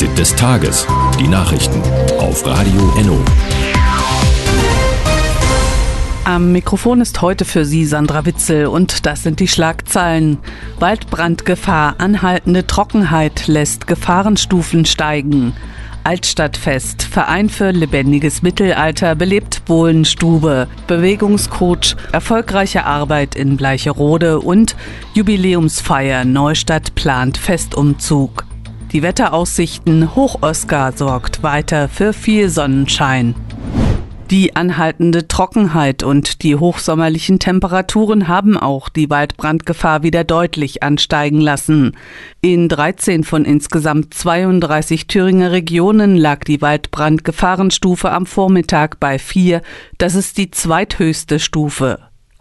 Fazit des Tages. Die Nachrichten auf Radio Enno. Am Mikrofon ist heute für Sie Sandra Witzel und das sind die Schlagzeilen. Waldbrandgefahr, anhaltende Trockenheit lässt Gefahrenstufen steigen. Altstadtfest, Verein für lebendiges Mittelalter belebt Bohlenstube, Bewegungscoach, erfolgreiche Arbeit in Bleicherode und Jubiläumsfeier, Neustadt plant Festumzug. Die Wetteraussichten, Hoch-Oskar sorgt weiter für viel Sonnenschein. Die anhaltende Trockenheit und die hochsommerlichen Temperaturen haben auch die Waldbrandgefahr wieder deutlich ansteigen lassen. In 13 von insgesamt 32 Thüringer Regionen lag die Waldbrandgefahrenstufe am Vormittag bei 4. Das ist die zweithöchste Stufe.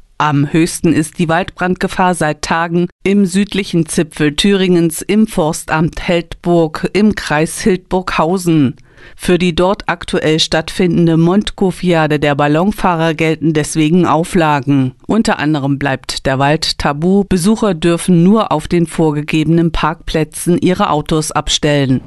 Am höchsten ist die Waldbrandgefahr seit Tagen im südlichen Zipfel Thüringens, im Forstamt Heldburg, im Kreis Hildburghausen. Für die dort aktuell stattfindende Mondgofiade der Ballonfahrer gelten deswegen Auflagen. Unter anderem bleibt der Wald tabu. Besucher dürfen nur auf den vorgegebenen Parkplätzen ihre Autos abstellen.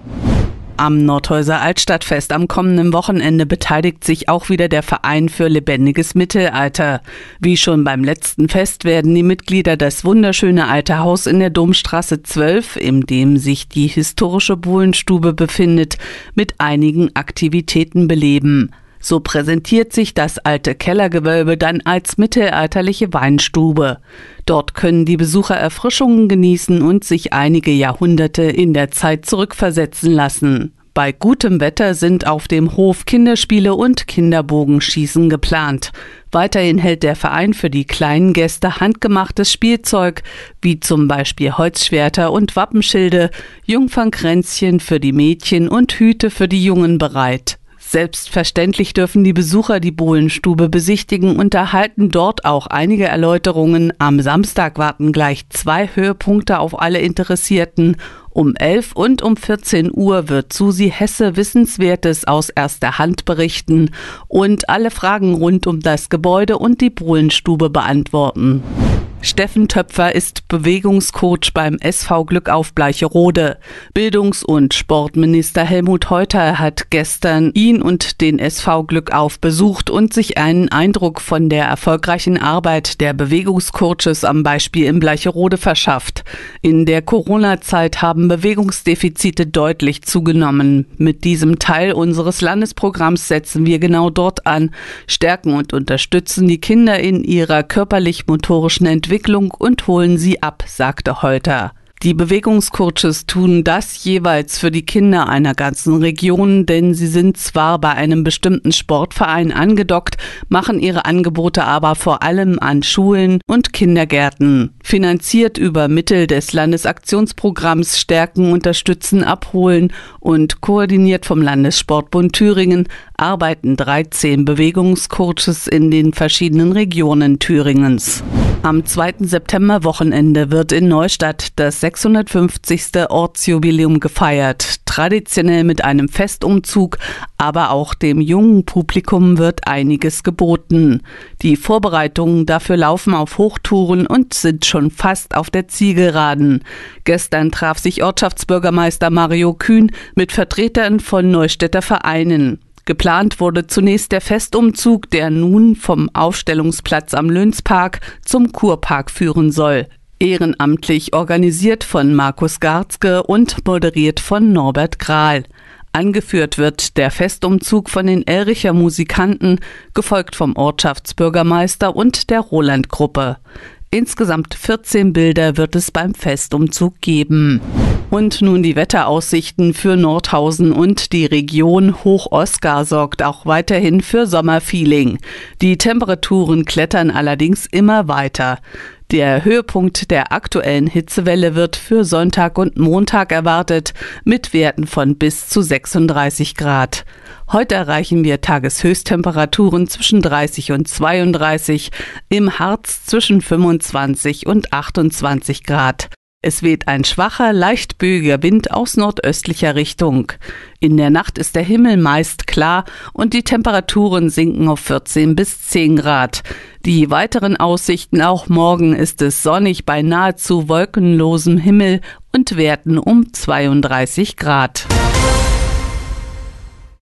Am Nordhäuser Altstadtfest am kommenden Wochenende beteiligt sich auch wieder der Verein für lebendiges Mittelalter. Wie schon beim letzten Fest werden die Mitglieder das wunderschöne alte Haus in der Domstraße 12, in dem sich die historische Bohlenstube befindet, mit einigen Aktivitäten beleben. So präsentiert sich das alte Kellergewölbe dann als mittelalterliche Weinstube. Dort können die Besucher Erfrischungen genießen und sich einige Jahrhunderte in der Zeit zurückversetzen lassen. Bei gutem Wetter sind auf dem Hof Kinderspiele und Kinderbogenschießen geplant. Weiterhin hält der Verein für die kleinen Gäste handgemachtes Spielzeug, wie zum Beispiel Holzschwerter und Wappenschilde, Jungfernkränzchen für die Mädchen und Hüte für die Jungen bereit. Selbstverständlich dürfen die Besucher die Bohlenstube besichtigen und erhalten dort auch einige Erläuterungen. Am Samstag warten gleich 2 Höhepunkte auf alle Interessierten. Um 11 und um 14 Uhr wird Susi Hesse Wissenswertes aus erster Hand berichten und alle Fragen rund um das Gebäude und die Bohlenstube beantworten. Steffen Töpfer ist Bewegungscoach beim SV Glückauf Bleicherode. Bildungs- und Sportminister Helmut Heuter hat gestern ihn und den SV Glückauf besucht und sich einen Eindruck von der erfolgreichen Arbeit der Bewegungscoaches am Beispiel in Bleicherode verschafft. In der Corona-Zeit haben Bewegungsdefizite deutlich zugenommen. Mit diesem Teil unseres Landesprogramms setzen wir genau dort an, stärken und unterstützen die Kinder in ihrer körperlich-motorischen Entwicklung und holen sie ab, sagte Heuter. Die Bewegungscoaches tun das jeweils für die Kinder einer ganzen Region, denn sie sind zwar bei einem bestimmten Sportverein angedockt, machen ihre Angebote aber vor allem an Schulen und Kindergärten. Finanziert über Mittel des Landesaktionsprogramms Stärken, Unterstützen, Abholen und koordiniert vom Landessportbund Thüringen arbeiten 13 Bewegungscoaches in den verschiedenen Regionen Thüringens. Am 2. September-Wochenende wird in Neustadt das 650. Ortsjubiläum gefeiert. Traditionell mit einem Festumzug, aber auch dem jungen Publikum wird einiges geboten. Die Vorbereitungen dafür laufen auf Hochtouren und sind schon fast auf der Zielgeraden. Gestern traf sich Ortschaftsbürgermeister Mario Kühn mit Vertretern von Neustädter Vereinen. Geplant wurde zunächst der Festumzug, der nun vom Aufstellungsplatz am Lönspark zum Kurpark führen soll. Ehrenamtlich organisiert von Markus Garzke und moderiert von Norbert Grahl. Angeführt wird der Festumzug von den Elricher Musikanten, gefolgt vom Ortschaftsbürgermeister und der Roland-Gruppe. Insgesamt 14 Bilder wird es beim Festumzug geben. Und nun die Wetteraussichten für Nordhausen und die Region. Hoch-Oskar sorgt auch weiterhin für Sommerfeeling. Die Temperaturen klettern allerdings immer weiter. Der Höhepunkt der aktuellen Hitzewelle wird für Sonntag und Montag erwartet, mit Werten von bis zu 36 Grad. Heute erreichen wir Tageshöchsttemperaturen zwischen 30 und 32, im Harz zwischen 25 und 28 Grad. Es weht ein schwacher, leicht böiger Wind aus nordöstlicher Richtung. In der Nacht ist der Himmel meist klar und die Temperaturen sinken auf 14 bis 10 Grad. Die weiteren Aussichten: auch morgen ist es sonnig bei nahezu wolkenlosem Himmel und Werten um 32 Grad.